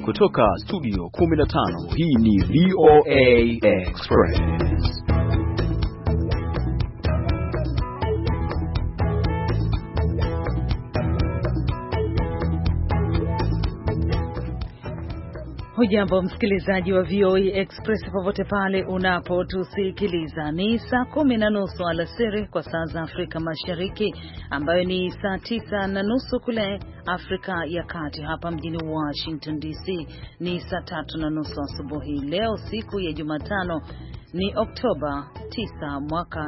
Kutoka studio 15 hii ni VOA Express. Hujambo msikilizaji wa VOA Express popote pale unapotusikiliza. Ni saa 10:30 alasiri kwa saa za Afrika Mashariki, ambayo ni saa 9:30 kule Afrika ya Kati. Hapa mjini Washington DC ni saa 3:30 asubuhi. Leo siku ya Jumatano ni Oktoba 9 mwaka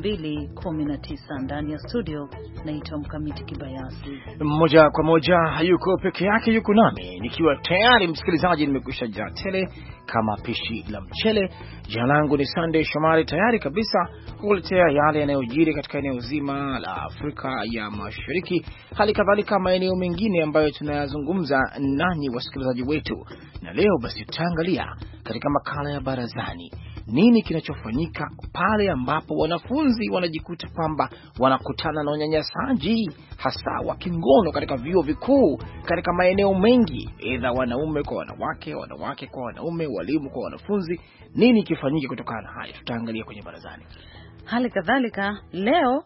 2019. Ndani ya studio naitwa Mkamiti Kibayasi. Moja kwa moja hayuko peke yake, yuko nami nikiwa tayari msikilizaji, nimekwisha jaa tele kama pishi la mchele. Jina langu ni Sunday Shomari, tayari kabisa kukuletea yale yanayojiri katika eneo zima la Afrika ya Mashariki, hali kadhalika maeneo mengine ambayo tunayazungumza nanyi wasikilizaji wetu. Na leo basi tutaangalia katika makala ya barazani nini kinachofanyika pale ambapo wanafunzi wanajikuta kwamba wanakutana na unyanyasaji hasa wa kingono katika vyuo vikuu katika maeneo mengi, aidha wanaume kwa wanawake, wanawake kwa wanaume, walimu kwa wanafunzi. Nini kifanyike kutokana na haya? Tutaangalia kwenye barazani. Hali kadhalika leo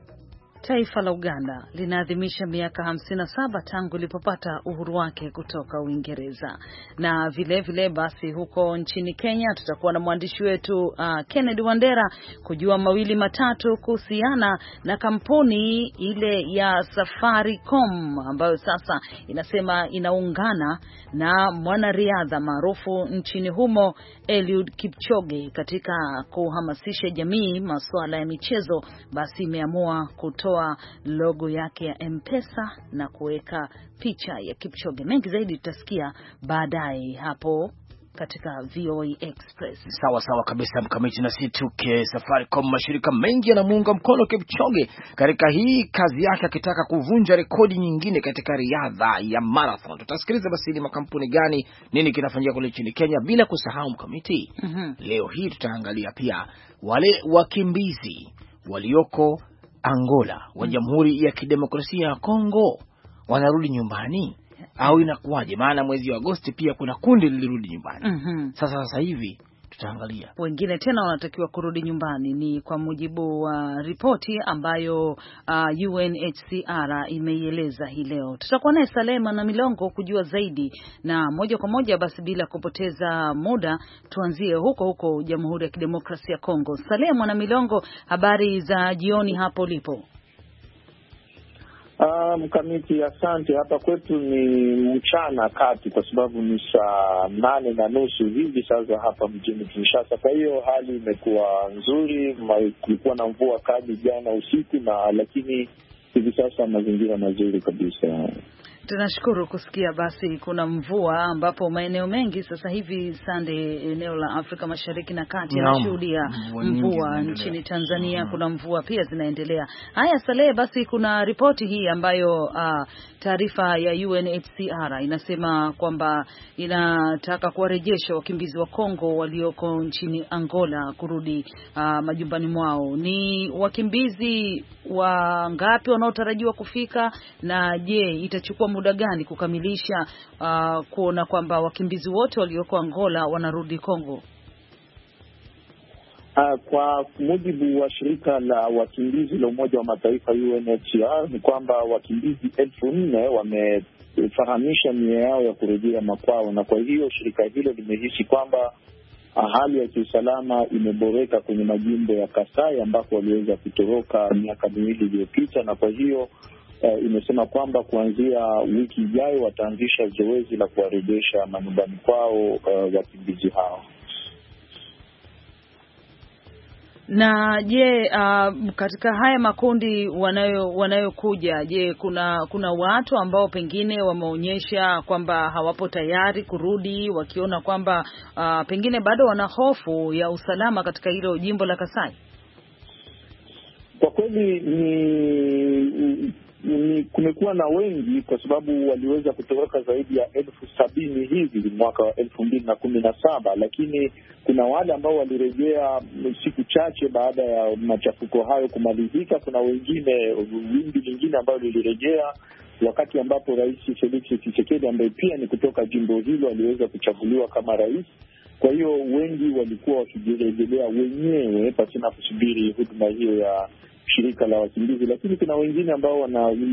taifa la Uganda linaadhimisha miaka 57 tangu lilipopata uhuru wake kutoka Uingereza. Na vile basi huko nchini Kenya tutakuwa na mwandishi wetu Kennedy Wandera kujua mawili matatu kuhusiana na kampuni ile ya Safaricom ambayo sasa inasema inaungana na mwanariadha maarufu nchini humo Eliud Kipchoge katika kuhamasisha jamii masuala ya michezo. Basi imeamua kutoa logo yake ya M-Pesa na kuweka picha ya Kipchoge. Mengi zaidi tutasikia baadaye hapo katika VOA Express. Sawa kabisa Mkamiti, na situke Safaricom, mashirika mengi yanamuunga mkono Kipchoge katika hii kazi yake, akitaka kuvunja rekodi nyingine katika riadha ya marathon. Tutasikiliza basi ni makampuni gani, nini kinafanyika kule nchini Kenya, bila kusahau Mkamiti. Leo hii tutaangalia pia wale wakimbizi walioko Angola wa Jamhuri ya Kidemokrasia ya Kongo wanarudi nyumbani au inakuwaje? Maana mwezi wa Agosti pia kuna kundi lilirudi nyumbani. Sasa hivi tutaangalia wengine tena wanatakiwa kurudi nyumbani, ni kwa mujibu wa ripoti ambayo UNHCR imeieleza hii leo. Tutakuwa naye Salema na Milongo kujua zaidi, na moja kwa moja basi bila kupoteza muda tuanzie huko Jamhuri ya Kidemokrasia ya Kongo. Salema na Milongo, habari za jioni hapo lipo? Mkamiti, asante. Hapa kwetu ni mchana kati, kwa sababu ni saa 8:30 hivi sasa hapa mjini Kinshasa. Kwa hiyo hali imekuwa nzuri, kulikuwa na mvua kali jana usiku, lakini hivi sasa mazingira mazuri kabisa. Tunashukuru kusikia basi kuna mvua, ambapo maeneo mengi sasa hivi eneo la Afrika Mashariki na Kati yanashuhudia mvua. Nchini Tanzania kuna mvua pia zinaendelea. Haya Saleh, basi kuna ripoti hii ambayo taarifa ya UNHCR inasema kwamba inataka kuwarejesha wakimbizi wa Kongo walioko nchini Angola kurudi majumbani mwao. Ni wakimbizi wangapi wanaotarajiwa kufika, na je, itachukua muda gani kukamilisha kuona kwamba wakimbizi wote walioko Angola wanarudi Kongo? Kwa mujibu wa shirika la wakimbizi la Umoja wa Mataifa UNHCR ni kwamba wakimbizi 4,000 wamefahamisha nia yao ya kurejea makwao, na kwa hiyo shirika hilo limehisi kwamba hali ya kiusalama imeboreka kwenye majimbo ya Kasai ambako waliweza kutoroka miaka 2 iliyopita, na kwa hiyo imesema kwamba kuanzia wiki ijayo wataanzisha zoezi la kuwarejesha manyumbani kwao wakimbizi hao. Na je, katika haya makundi wanayokuja, je, kuna watu ambao pengine wameonyesha kwamba hawapo tayari kurudi, wakiona kwamba pengine bado wana hofu ya usalama katika hilo jimbo la Kasai? Kwa kweli kumekuwa na wengi, kwa sababu waliweza kutoroka zaidi ya 70,000 hivi mwaka wa 2017, lakini kuna wale ambao walirejea siku chache baada ya machafuko hayo kumalizika. Kuna wengine, wimbi lingine ambao lilirejea wakati ambapo Rais Felix Tshisekedi ambaye pia ni kutoka jimbo hilo aliweza kuchaguliwa kama rais. Kwa hiyo wengi walikuwa wakijirejelea wenyewe pasina kusubiri huduma hiyo ya shirika la wakimbizi, lakini kuna wengine ambao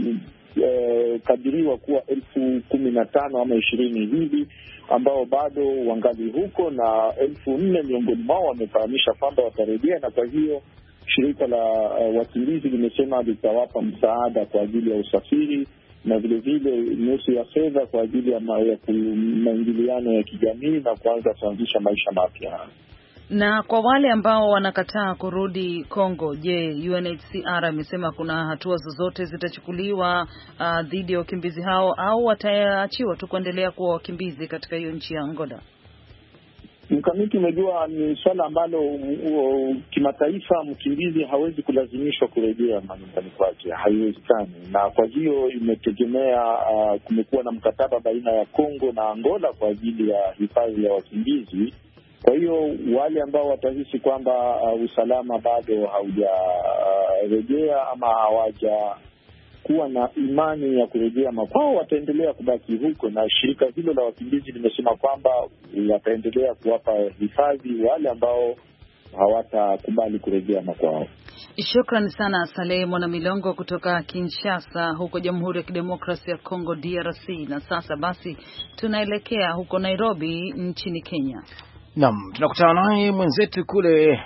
wanakadiriwa kuwa 15,000 ama 20 hivi ambao bado wangali huko, na 4,000 miongoni mwao wamefahamisha kwamba watarejea, na kwa hiyo shirika la wakimbizi limesema litawapa msaada kwa ajili ya usafiri na vile vile nusu ya fedha kwa ajili ya maingiliano ya kijamii na kuanzisha maisha mapya. Na kwa wale ambao wanakataa kurudi Kongo, je, UNHCR amesema kuna hatua zozote zitachukuliwa dhidi ya wakimbizi hao au wataachiwa tu kuendelea kuwa wakimbizi katika hiyo nchi ya Angola? Mkamiti, umejua ni swala ambalo kimataifa mkimbizi hawezi kulazimishwa kurejea manyumbani kwake, haiwezekani. Na kwa hiyo imetegemea, kumekuwa na mkataba baina ya Kongo na Angola kwa ajili ya hifadhi ya wakimbizi. Kwa hiyo wale ambao watahisi kwamba usalama bado haujarejea ama hawajakuwa na imani ya kurejea makwao wataendelea kubaki huko, na shirika hilo la wakimbizi limesema kwamba wataendelea kuwapa hifadhi wale ambao hawatakubali kurejea makwao. Shukrani sana Saleh Mwana Milongo kutoka Kinshasa huko Jamhuri ya Kidemokrasia ya Kongo DRC. Na sasa basi tunaelekea huko Nairobi nchini Kenya. Naam, tunakutana naye mwenzetu kule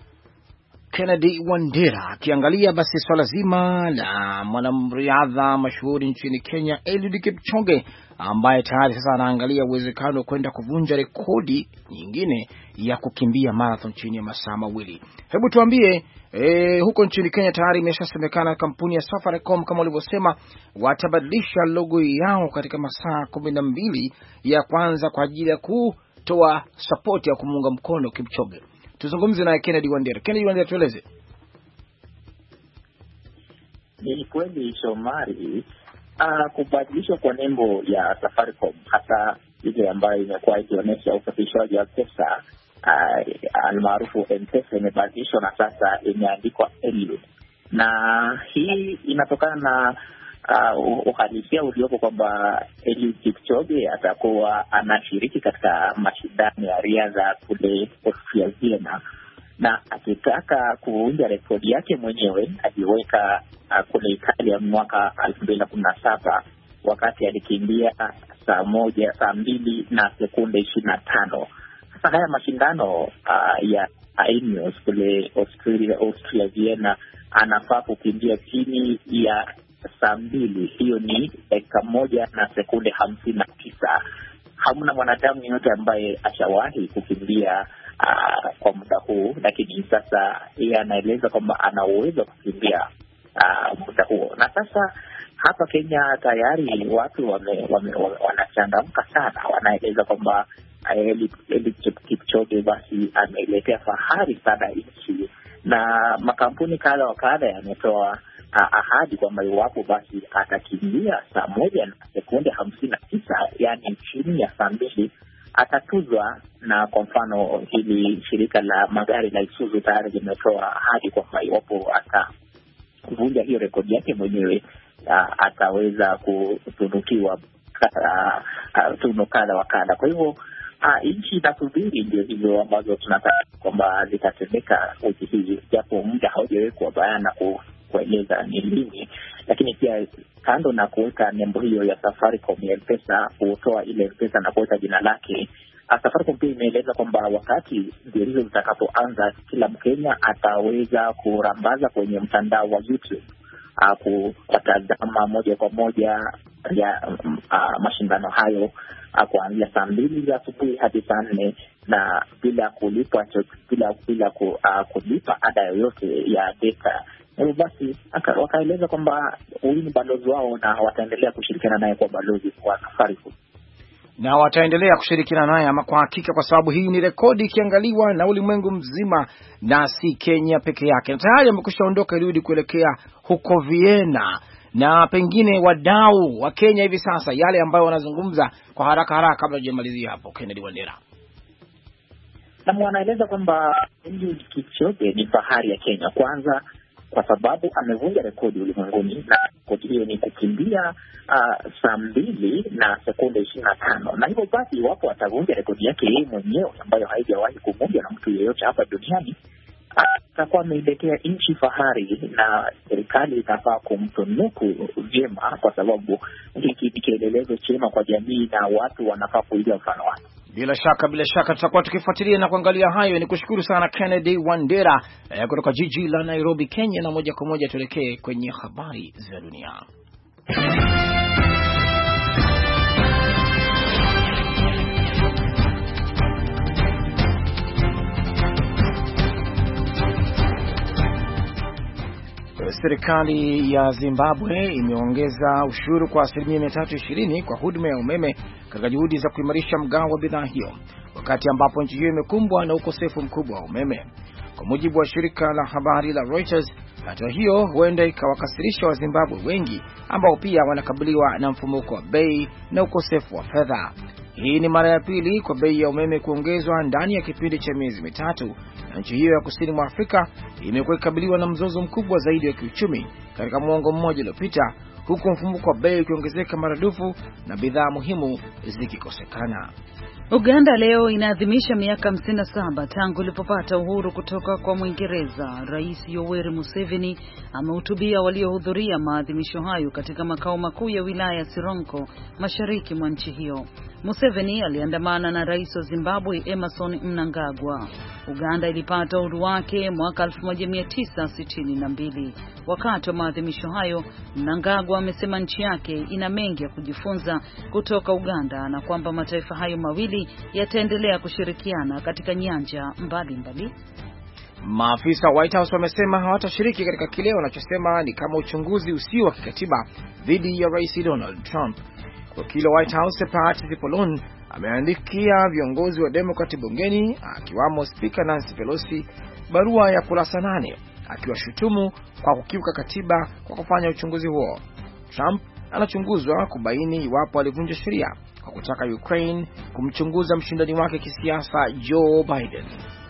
Kennedy Wandera akiangalia basi swala zima la mwanamriadha mashuhuri nchini Kenya Eliud Kipchoge ambaye tayari sasa anaangalia uwezekano wa kwenda kuvunja rekodi nyingine ya kukimbia marathon chini ya masaa mawili. Hebu tuambie, huko nchini Kenya tayari imeshasemekana kampuni ya Safaricom kama walivyosema watabadilisha logo yao katika masaa 12 ya kwanza kwa ajili ya kutoa support ya kumuunga mkono Kipchoge. Tuzungumze na Kennedy Wandera. Kennedy Wandera, tueleze. Ni kweli Shomari, kubadilishwa kwa nembo ya Safaricom, hata ile ambayo imekuwa ikionyesha usafirishaji wa pesa almaarufu M-Pesa, imebadilishwa na sasa imeandikwa Eliud, na hii inatokana na uhalisia uliopo kwamba Eliud Kipchoge atakuwa anashiriki katika mashindano ya riadha kule Austria Vienna, na akitaka kuvunja rekodi yake mwenyewe aliweka kule Italia mwaka 2017 wakati alikimbia saa 2 na sekunde 25. Sasa haya mashindano ya Ineos kule Austria Vienna anafaa kukimbia chini ya saa 2, hiyo ni dakika 1 na sekunde 59. Hamna mwanadamu yote ambaye ashawahi kukimbia kwa muda huu, lakini sasa yeye anaeleza kwamba ana uwezo kukimbia muda huo. Na sasa hapa Kenya tayari watu wanachangamka sana, wanaeleza kwamba Eliud Kipchoge basi ameletea fahari sana nchi, na makampuni kadha wa kadha yametoa ahadi kwamba iwapo basi atakimbia saa 1 na sekunde 59, yani chini ya saa 2, atatuzwa. Na kwa mfano hili shirika la magari la Isuzu tayari limetoa ahadi kwamba iwapo atavunja hiyo rekodi yake mwenyewe ataweza kutunukiwa tuno kadha wa kadha. Kwa hivyo nchi inasubiri ndio hizo ambazo tunataka kwamba zitatendeka wiki hii, japo muda haujawekwa bayana kueleza ni lini. Lakini pia kando na kuweka nembo hiyo ya Safaricom ya M-Pesa, kutoa ile M-Pesa na kuweka jina lake, Safaricom pia imeeleza kwamba wakati ndio hizo zitakapoanza, kila Mkenya ataweza kurambaza kwenye mtandao wa YouTube kutazama moja kwa moja ya mashindano hayo kuanzia saa 2 za asubuhi hadi saa 4, na bila kulipa kulipa ada yoyote ya data. Basi wakaeleza kwamba huyu ni balozi wao na wataendelea kushirikiana naye kwa balozi wa Safaricom. Na wataendelea kushirikiana naye ama kwa hakika, kwa sababu hii ni rekodi ikiangaliwa na ulimwengu mzima na si Kenya peke yake. Na tayari amekwishaondoka Eliud kuelekea huko Vienna, na pengine wadau wa Kenya hivi sasa yale ambayo wanazungumza kwa haraka kabla hujamalizia hapo, Kennedy Wandera. Na wanaeleza kwamba Eliud Kipchoge ni fahari ya Kenya, kwanza kwa sababu amevunja rekodi ulimwenguni, na rekodi hiyo ni kukimbia saa 2 na sekunde 25, na hivyo basi iwapo atavunja rekodi yake yeye mwenyewe ambayo haijawahi kuvunjwa na mtu yeyote hapa duniani, atakuwa ameiletea nchi fahari, na serikali itafaa kumtunuku vyema, kwa sababu hiki ni kielelezo chema kwa jamii na watu wanafaa kuiga mfano wake. Bila shaka tutakuwa tukifuatilia na kuangalia hayo. Ni kushukuru sana Kennedy Wandera kutoka jiji la Nairobi, Kenya, na moja kwa moja tuelekee kwenye habari za dunia. Serikali ya Zimbabwe imeongeza ushuru kwa 320% kwa huduma ya umeme katika juhudi za kuimarisha mgao wa bidhaa hiyo, wakati ambapo nchi hiyo imekumbwa na ukosefu mkubwa wa umeme. Kwa mujibu wa shirika la habari la Reuters, hatua hiyo huenda ikawakasirisha wa Zimbabwe wengi ambao pia wanakabiliwa na mfumuko wa bei na ukosefu wa fedha. Hii ni mara ya pili kwa bei ya umeme kuongezwa ndani ya kipindi cha miezi mitatu, na nchi hiyo ya kusini mwa Afrika imekuwa ikikabiliwa na mzozo mkubwa zaidi wa kiuchumi katika muongo mmoja uliopita, huku mfumuko wa bei ukiongezeka maradufu na bidhaa muhimu zikikosekana. Uganda leo inaadhimisha miaka 57 tangu ilipopata uhuru kutoka kwa Mwingereza. Rais Yoweri Museveni amehutubia waliohudhuria maadhimisho hayo katika makao makuu ya wilaya ya Sironko, mashariki mwa nchi hiyo. Museveni aliandamana na rais wa Zimbabwe Emmerson Mnangagwa. Uganda ilipata uhuru wake mwaka 1962. Wakati wa maadhimisho hayo, Mnangagwa amesema nchi yake ina mengi ya kujifunza kutoka Uganda na kwamba mataifa hayo mawili yataendelea kushirikiana katika nyanja mbalimbali. Maafisa White House wamesema hawatashiriki katika kile wanachosema ni kama uchunguzi usio wa kikatiba dhidi ya Rais Donald Trump. Wakili wa White House Pat Cipollone ameandikia viongozi wa Democrat bungeni, akiwamo Speaker Nancy Pelosi, barua ya kurasa 8 akiwashutumu kwa kukiuka katiba kwa kufanya uchunguzi huo. Trump anachunguzwa kubaini iwapo alivunja sheria kwa kutaka Ukraine kumchunguza mshindani wake kisiasa Joe Biden.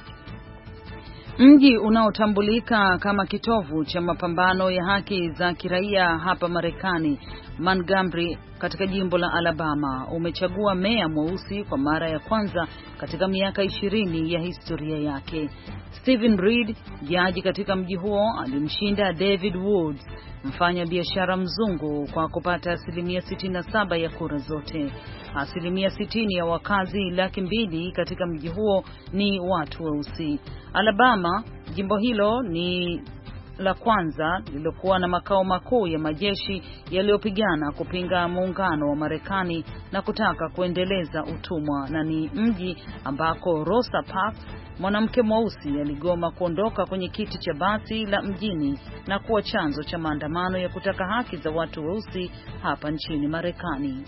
Mji unaotambulika kama kitovu cha mapambano ya haki za kiraia hapa Marekani, Montgomery katika jimbo la Alabama, umechagua meya mweusi kwa mara ya kwanza katika miaka 20 ya historia yake. Stephen Reed, jaji katika mji huo, alimshinda David Woods, mfanya biashara mzungu, kwa kupata 67% ya kura zote. 60% ya wakazi 200,000 katika mji huo ni watu weusi. Alabama, jimbo hilo ni la kwanza lililokuwa na makao makuu ya majeshi yaliyopigana kupinga muungano wa Marekani na kutaka kuendeleza utumwa, na ni mji ambako Rosa Parks, mwanamke mweusi, aligoma kuondoka kwenye kiti cha basi la mjini na kuwa chanzo cha maandamano ya kutaka haki za watu weusi hapa nchini Marekani.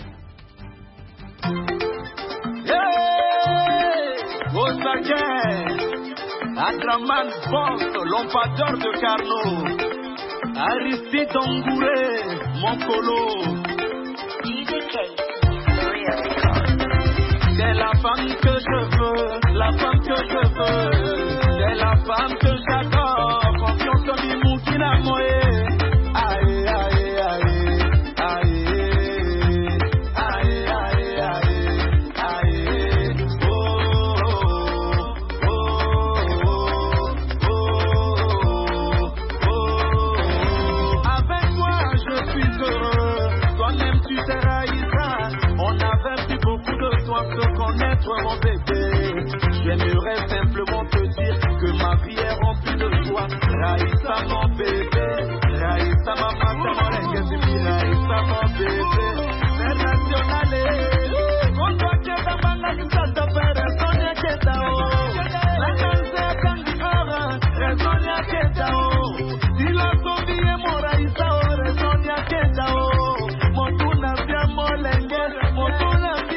Adraman Boss, l'ompador de Carnot, Aristide Ongouré, Moncolo, c'est la femme que je veux, la femme que je veux, c'est la femme que j'adore, confiance en l'imou qui n'a moé, aïe, aïe, aïe, aïe, aïe, aïe, aïe, aïe, oh, oh, oh. Se connaître mon bébé, j'aimerais simplement te dire que ma vie est remplie de joie. Raïssa mon bébé, Raïssa ma maman, Raïssa mon bébé, c'est national. On doit que ta maman qui t'a fait raison ya que ta o, la cancer quand tu auras raison ya que ta o, si la vie est mon Raïssa o, raison ya que ta o, mon tout n'a bien mon lengue, mon tout n'a bien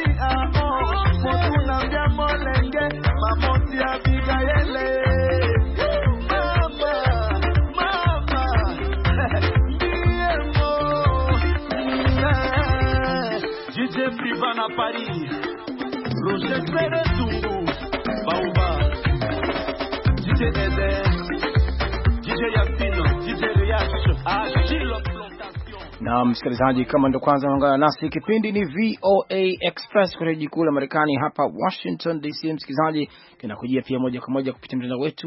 à Paris, Roger Seretungu, Baouba, DJ Eder, DJ Yacine, DJ Riach, Agile Plantation. Na msikilizaji, kama ndo kwanza unaungana nasi, kipindi ni VOA Express kutoka jiji kuu la Marekani hapa Washington DC. Msikilizaji, kinakujia pia moja kwa moja kupitia mtandao wetu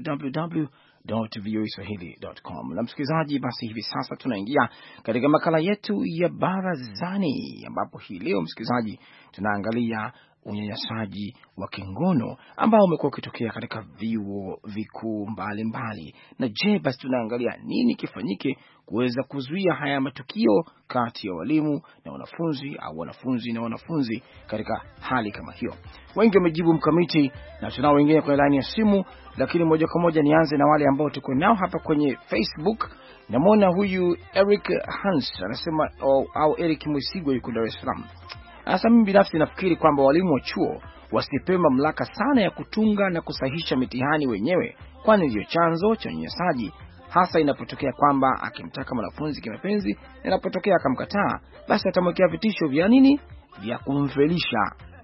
www.voaswahili.com. Na msikilizaji, basi hivi sasa tunaingia katika makala yetu ya barazani, ambapo hii leo msikilizaji tunaangalia unyanyasaji wa kingono ambao umekuwa ukitokea katika vyuo vikuu mbalimbali. Na je, basi tunaangalia nini kifanyike kuweza kuzuia haya matukio kati ya walimu na wanafunzi au wanafunzi na wanafunzi katika hali kama hiyo. Wengi wamejibu Mkamiti, na tunao wengine kwenye line ya simu, lakini moja kwa moja nianze na wale ambao tuko nao hapa kwenye Facebook. Namwona huyu Eric Hans anasema au Eric Mwisigwe yuko Dar es Salaam. Sasa mimi binafsi nafikiri kwamba walimu wa chuo wasipewe mamlaka sana ya kutunga na kusahihisha mitihani wenyewe, kwani ndio chanzo cha unyanyasaji, hasa inapotokea kwamba akimtaka mwanafunzi kimapenzi na inapotokea akamkataa, basi atamwekea vitisho vya nini, vya kumfelisha.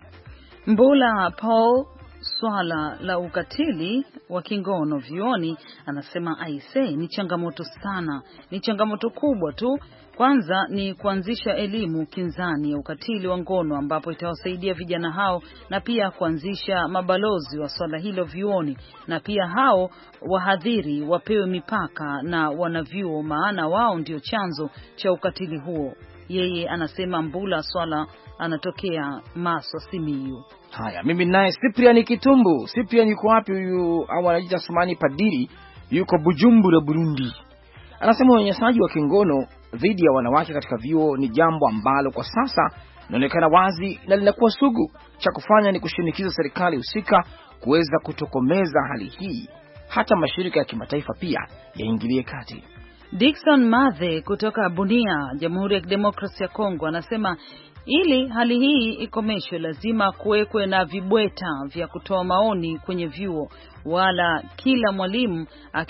Mbula Paul, swala la ukatili wa kingono vioni, anasema aisee, ni changamoto sana, ni changamoto kubwa tu. Kwanza ni kuanzisha elimu kinzani ya ukatili wa ngono ambapo itawasaidia vijana hao, na pia kuanzisha mabalozi wa swala hilo vioni, na pia hao wahadhiri wapewe mipaka na wanavyuo, maana wao ndio chanzo cha ukatili huo. Yeye anasema Mbula swala anatokea Maswa, Simiyu. Haya, mimi naye Cyprian Kitumbu. Cyprian yuko wapi huyu? Au anajiita Sumani Padiri, yuko Bujumbura, Burundi. Anasema unyanyasaji wa kingono dhidi ya wanawake katika vyuo ni jambo ambalo kwa sasa linaonekana wazi na linakuwa sugu. Cha kufanya ni kushinikiza serikali husika kuweza kutokomeza hali hii. Hata mashirika ya kimataifa pia yaingilie kati. Dickson Mathe kutoka Bunia, Jamhuri ya Kidemokrasia ya Kongo, anasema ili hali hii ikomeshwe lazima kuwekwe na vibweta vya kutoa maoni kwenye vyuo, wala kila mwalimu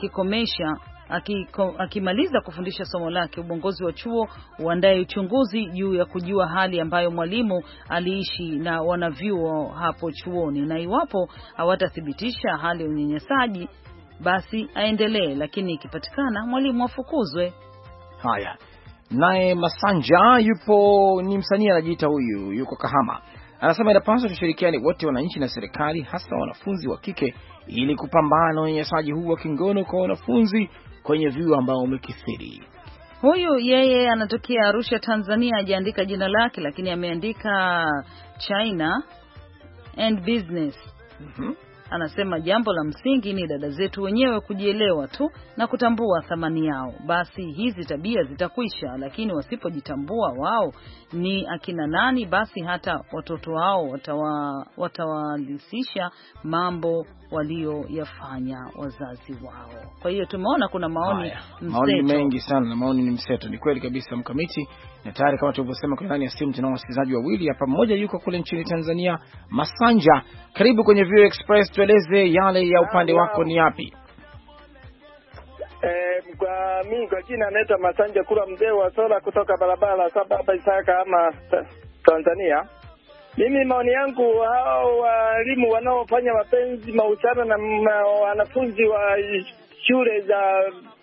akimaliza kufundisha somo lake, uongozi wa chuo uandae uchunguzi juu ya kujua hali ambayo mwalimu aliishi na wanavyuo hapo chuoni, na iwapo hawatathibitisha hali ya unyanyasaji basi aendelee, lakini ikipatikana mwalimu afukuzwe. Haya, naye Masanja yupo, ni msanii anajiita huyu, yuko Kahama. Anasema inapaswa tushirikiane wote, wananchi na serikali, hasa wanafunzi wa kike, ili kupambana na unyanyasaji huu wa kingono kwa wanafunzi kwenye vyuo ambao umekithiri. Huyu yeye anatokea Arusha, Tanzania, hajaandika jina lake, lakini ameandika China and business. Anasema jambo la msingi ni dada zetu wenyewe kujielewa tu na kutambua thamani yao, basi hizi tabia zitakwisha. Lakini wasipojitambua wao ni akina nani, basi hata watoto wao watawalisisha mambo walioyafanya wazazi wao. Kwa hiyo tumeona kuna maoni mseto. Maoni mengi sana na maoni ni mseto. Ni kweli kabisa Mkamiti, na tayari kama tulivyosema kwa ndani ya simu tunao wasikilizaji wawili hapa. Mmoja yuko kule nchini Tanzania. Masanja, karibu kwenye VOA Express, tueleze yale ya upande wako ni yapi? Kwa jina anaitwa Masanja Kula, mzee wa sola kutoka barabara 7 Isaka ama Tanzania. Mimi maoni yangu, hao walimu wanaofanya mapenzi mahusiano na wanafunzi wa shule za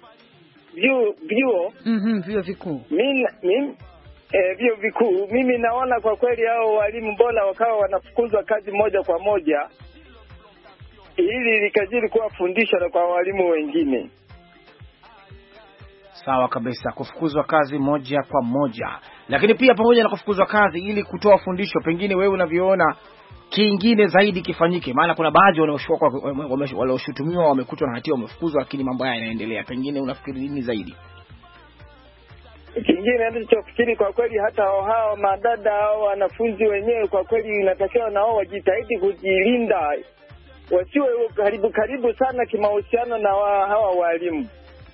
vyuo vikuu, vyuo vikuu, mimi naona kwa kweli hao walimu bora wakawa wanafukuzwa kazi moja kwa moja, ili likazidi kuwa fundisho kwa walimu wengine. Sawa kabisa, kufukuzwa kazi moja kwa moja. Lakini pia pamoja na kufukuzwa kazi, ili kutoa fundisho, pengine wewe unavyoona kingine zaidi kifanyike, maana kuna baadhi walioshutumiwa wamekutwa na hatia wamefukuzwa, lakini mambo haya yanaendelea. Pengine unafikiri nini zaidi? Kingine nilichofikiri kwa kweli, hata hao madada au wanafunzi wenyewe kwa kweli inatakiwa na wao wajitahidi kujilinda, wasiwe karibu sana kimahusiano na hawa walimu.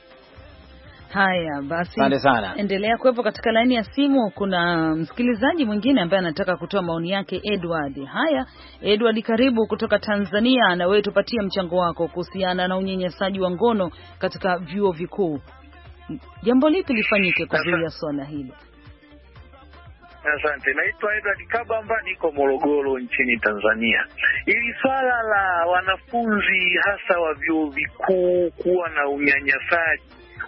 Haya basi, endelea kuwepo katika laini ya simu. Kuna msikilizaji mwingine ambaye anataka kutoa maoni yake, Edward. Haya Edward, karibu kutoka Tanzania, na wewe tupatie mchango wako kuhusiana na unyanyasaji wa ngono katika vyuo vikuu. Jambo lipi lifanyike kuzuia swala hili? Asante. Naitwa Edward Kabamba, niko Morogoro nchini Tanzania. Ili swala la wanafunzi hasa wa vyuo vikuu kuwa na unyanyasaji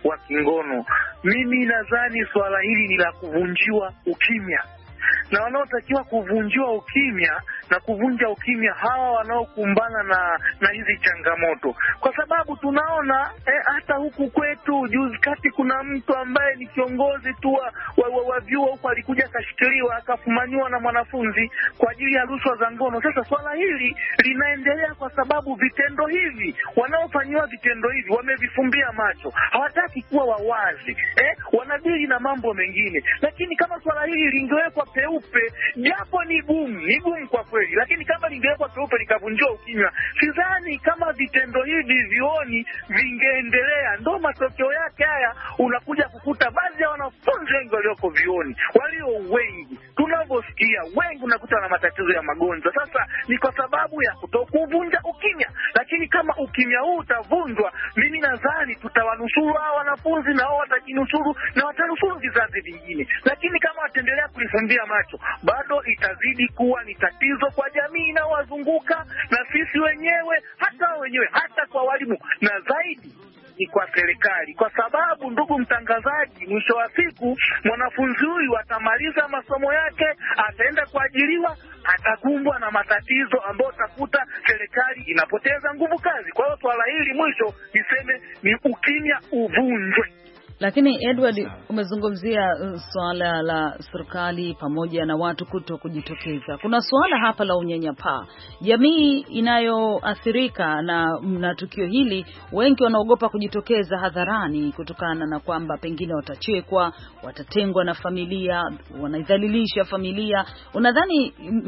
wa kingono. Mimi nadhani swala hili ni la kuvunjiwa ukimya, na wanaotakiwa kuvunjiwa ukimya na kuvunja ukimya hawa wanaokumbana na hizi changamoto, kwa sababu tunaona hata huku kwetu juzi kati kuna mtu ambaye ni kiongozi tu wa vyuo huko alikuja akashikiliwa akafumaniwa na mwanafunzi kwa ajili ya rushwa za ngono. Sasa swala hili linaendelea kwa sababu vitendo hivi, wanaofanyiwa vitendo hivi wamevifumbia macho, hawataki kuwa wawazi, wanadili na mambo mengine. Lakini kama swala hili lingewekwa peupe, japo ni gumu kwa kweli, lakini kama lingewekwa peupe likavunjiwa ukimya, sidhani kama vitendo hivi vioni vingeendelea. Ndo matokeo yake haya, unakuja kukuta baadhi ya wanafunzi wengi walioko vioni, walio wengi tunavyosikia, wengi unakuta na matatizo ya magonjwa. Sasa ni kwa sababu ya kutokuvunja ukimya. Lakini kama ukimya huu utavunjwa, mimi nadhani tutawanusuru hao wanafunzi, na wao watajinusuru na watanusuru vizazi vingine. Lakini kama wataendelea kulifumbia macho, bado itazidi kuwa ni tatizo kwa jamii inayowazunguka na sisi wenyewe, hata kwa walimu, na zaidi ni kwa serikali. Kwa sababu, ndugu mtangazaji, mwisho wa siku mwanafunzi huyu atamaliza masomo yake, ataenda kuajiriwa, atakumbwa na matatizo ambayo utakuta serikali inapoteza nguvu kazi. Kwa hiyo swala hili mwisho niseme ni ukimya uvunjwe. Lakini Edward, umezungumzia swala la serikali pamoja na watu kuto kujitokeza. Kuna swala hapa la unyanyapaa. Jamii inayoathirika na tukio hili, wengi wanaogopa kujitokeza hadharani kutokana na kwamba pengine watachekwa, watatengwa na familia, wanaidhalilisha familia. Unadhani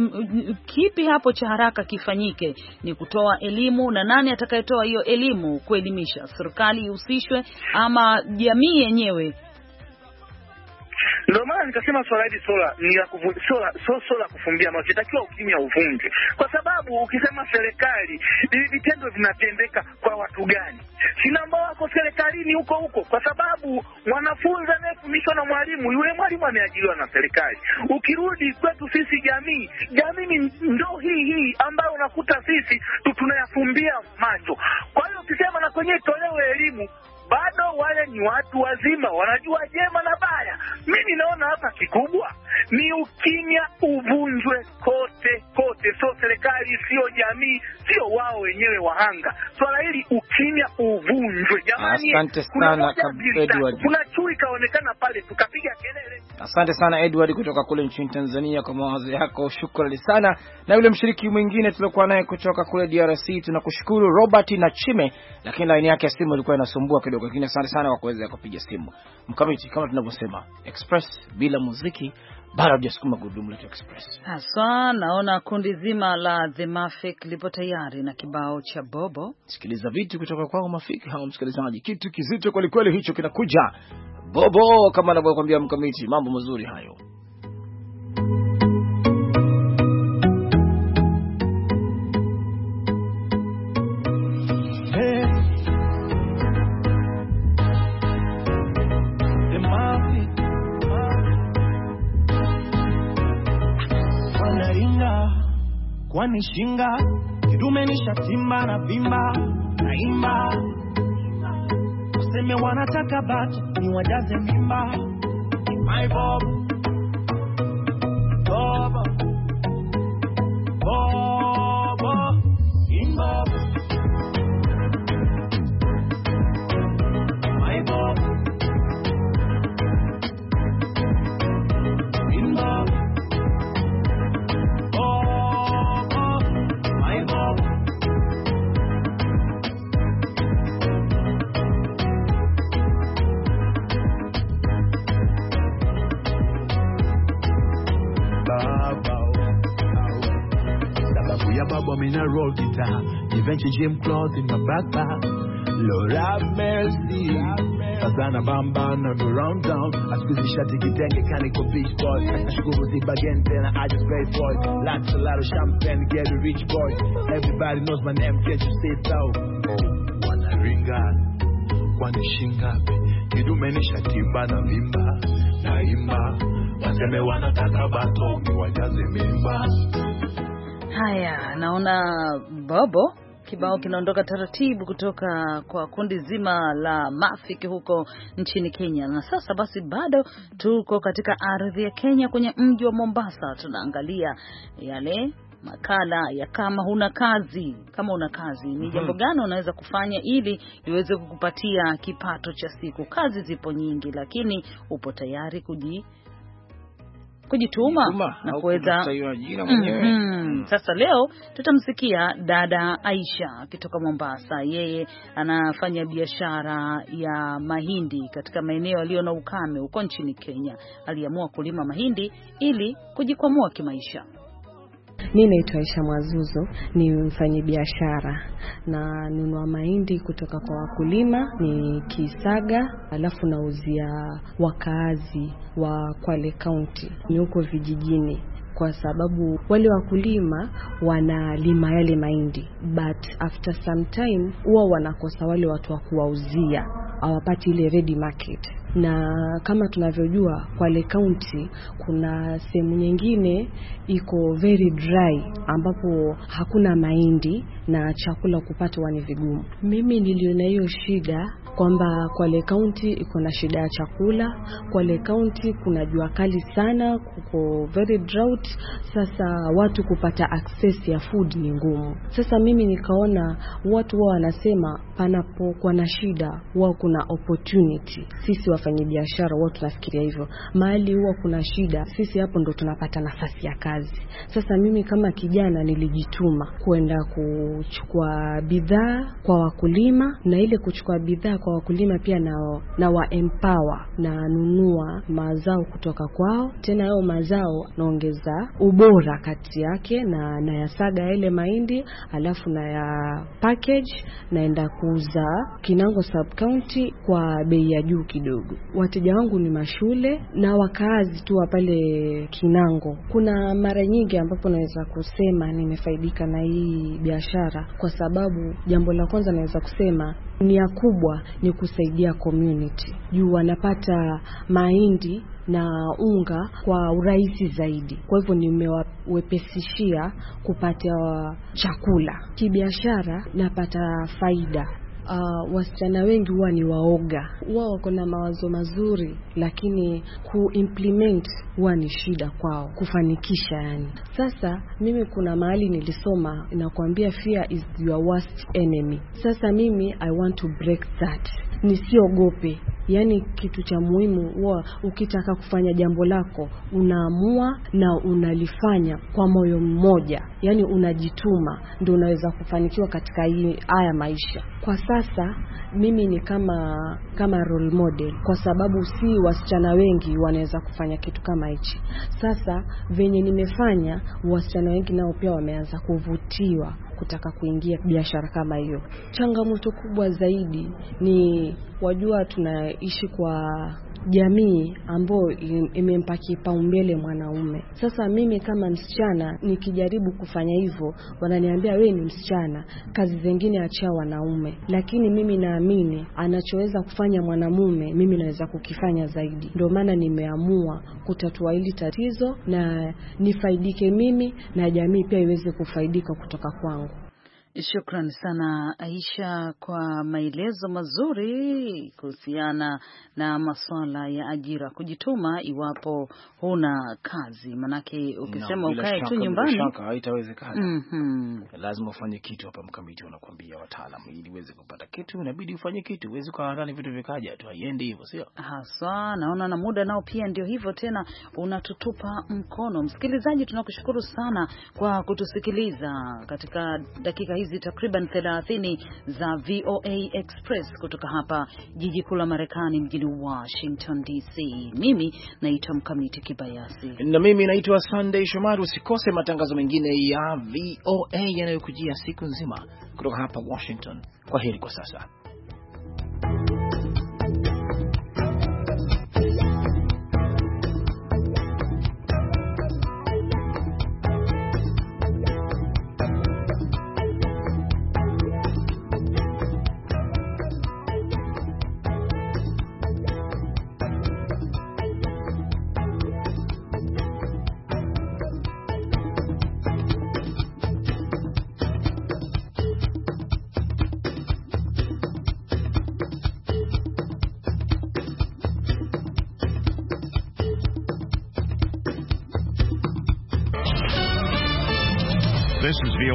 kipi hapo cha haraka kifanyike? Ni kutoa elimu, na nani atakayetoa hiyo elimu kuelimisha? Serikali ihusishwe ama jamii yenyewe? Ndio maana nikasema swala hili ni la kufumbia macho, itakiwa ukimya uvunje. Kwa sababu ukisema serikali, hivi vitendo vinatendeka kwa watu gani? Sina ambao wako serikalini huko. Kwa sababu mwanafunzi anayefundishwa na mwalimu, yule mwalimu ameajiriwa na serikali. Ukirudi kwetu sisi jamii ndio hii ambayo unakuta sisi tunayafumbia macho. Kwa hiyo ukisema na kwenye tolewe elimu, bado wale ni watu wazima, wanajua jema na baya. Mimi naona hapa kikubwa ni ukimya uvunjwe kote. Sio serikali, sio jamii, sio wao wenyewe wahanga. Swala hili ukimya uvunjwe. Jamani, asante sana Edward. Kuna chui kaonekana pale tukapiga kelele. Asante sana Edward kutoka kule nchini Tanzania kwa mawazo yako. Shukrani sana. Na yule mshiriki mwingine tulikuwa naye kutoka kule DRC, tunakushukuru Robert na Chime, lakini line yake ya simu ilikuwa inasumbua kidogo. Lakini asante sana kwa kuweza kupiga simu. Mkamiti, kama tunavyosema, Express bila muziki bado hujasukuma gurudumu la Express. Haswa naona kundi zima la The Mafik lipo tayari na kibao cha Bobo. Sikiliza vitu kutoka kwao Mafik hao, msikilizaji, kitu kizito kweli kweli hicho kinakuja. Bobo, kama anavyokuambia Mkamiti, mambo mazuri hayo. Kwani shinga kidume ni shatimba na vimba naimba, useme wanataka batu ni wajaze mimba. My Bob Bobo Bobo in Bob, my Bob in Bob. In a roll guitar, eventually gym clothes in my backpack. Lord have mercy. Asana bamba na go round town. Askuzi shati kitenge kaniko beach boy. Ashkuru zibagen tena I just play for it. Lots a lot of champagne get a rich boy. Everybody knows my name, can't you say so? Oh, wana ringa kwani shingapi kidume ni shatimba na vimba naimba, waseme wanataka bato ni wajaze mimba. Haya, naona Bobo Kibao kinaondoka taratibu kutoka kwa kundi zima la Mafik huko nchini Kenya. Na sasa basi bado tuko katika ardhi ya Kenya kwenye mji wa Mombasa. Tunaangalia yale makala ya kama huna kazi. Kama una kazi ni jambo gani unaweza kufanya ili iweze kukupatia kipato cha siku? Kazi zipo nyingi, lakini upo tayari kujituma na kuweza Sasa leo tutamsikia dada Aisha kutoka Mombasa. Yeye anafanya biashara ya mahindi katika maeneo yaliyo na ukame huko nchini Kenya. Aliamua kulima mahindi ili kujikwamua kimaisha. Mimi naitwa Aisha Mwazuzo, ni mfanyabiashara na nunua mahindi kutoka kwa wakulima, ni kisaga, alafu nauzia wakaazi wa Kwale County, ni huko vijijini, kwa sababu wale wakulima wanalima yale mahindi, but after some time huwa wanakosa wale watu wa kuwauzia, hawapati ile ready market. Na kama tunavyojua Kwale County kuna sehemu nyingine iko very dry ambapo hakuna mahindi na chakula kupata ni vigumu. Mimi niliona hiyo shida kwamba Kwale County iko na shida ya chakula. Kwale County kuna jua kali sana, kuko very drought. Sasa watu kupata access ya food ni ngumu. Sasa mimi nikaona watu wao wanasema panapokuwa na shida wao kuna opportunity. Sisi wafanyabiashara wao tunafikiria hivyo, mahali huwa kuna shida sisi hapo ndo tunapata nafasi ya kazi. Sasa mimi kama kijana nilijituma kwenda kuchukua bidhaa kwa wakulima, na ile kuchukua bidhaa kwa wakulima pia na wa empower, na nunua mazao kutoka kwao, tena hao mazao naongeza ubora kati yake, na yasaga ile mahindi, alafu na ya package naenda kuuza Kinango sub county kwa bei ya juu kidogo. Wateja wangu ni mashule na wakazi tu pale Kinango. Kuna mara nyingi ambapo naweza kusema nimefaidika na hii biashara, kwa sababu jambo la kwanza naweza kusema nia kubwa ni kusaidia community. Juu wanapata mahindi na unga kwa urahisi zaidi, kwa hivyo nimewepesishia kupata chakula. Kibiashara napata faida. Wasichana wengi huwa ni waoga, wao wako na mawazo mazuri, lakini kuimplement huwa ni shida kwao kufanikisha yani. Sasa mimi kuna mahali nilisoma inakwambia fear is your worst enemy. Sasa mimi I want to break that. Nisiogope. Yani kitu cha muhimu huwa ukitaka kufanya jambo lako unaamua na unalifanya kwa moyo mmoja, yani unajituma, ndio unaweza kufanikiwa katika haya maisha. Kwa sasa mimi ni kama role model, kwa sababu si wasichana wengi wanaweza kufanya kitu kama hichi. Sasa venye nimefanya, wasichana wengi nao pia wameanza kuvutiwa kutaka kuingia biashara kama hiyo. Changamoto kubwa zaidi ni wajua tunaishi kwa jamii ambayo imempa kipaumbele mwanaume. Sasa mimi kama msichana nikijaribu kufanya hivyo, wananiambia wewe ni msichana, kazi zingine achia wanaume. Lakini mimi naamini anachoweza kufanya mwanamume mimi naweza kukifanya zaidi. Ndio maana nimeamua kutatua hili tatizo na nifaidike mimi na jamii pia iweze kufaidika kutoka kwangu. Shukrani sana Aisha kwa maelezo mazuri kuhusiana na masuala ya ajira, kujituma iwapo huna kazi. Manake ukisema ukae tu nyumbani haitawezekana. Lazima ufanye kitu. Hapa Mkamiti wanakuambia wataalamu, ili uweze kupata kitu inabidi ufanye kitu. Uweze kuangalia vitu vikaja tu, haiendi hivyo, sio? Haswa naona na muda nao pia ndio hivyo tena unatutupa mkono. Msikilizaji, tunakushukuru sana kwa kutusikiliza katika dakika hizi takriban 30 za VOA Express kutoka hapa jiji kuu la Marekani mjini Washington DC. Mimi naitwa Mkamiti Kibayasi na mimi naitwa Sunday Shomari. Usikose matangazo mengine ya VOA yanayokujia siku nzima kutoka hapa Washington. Kwaheri kwa sasa. This is VOA.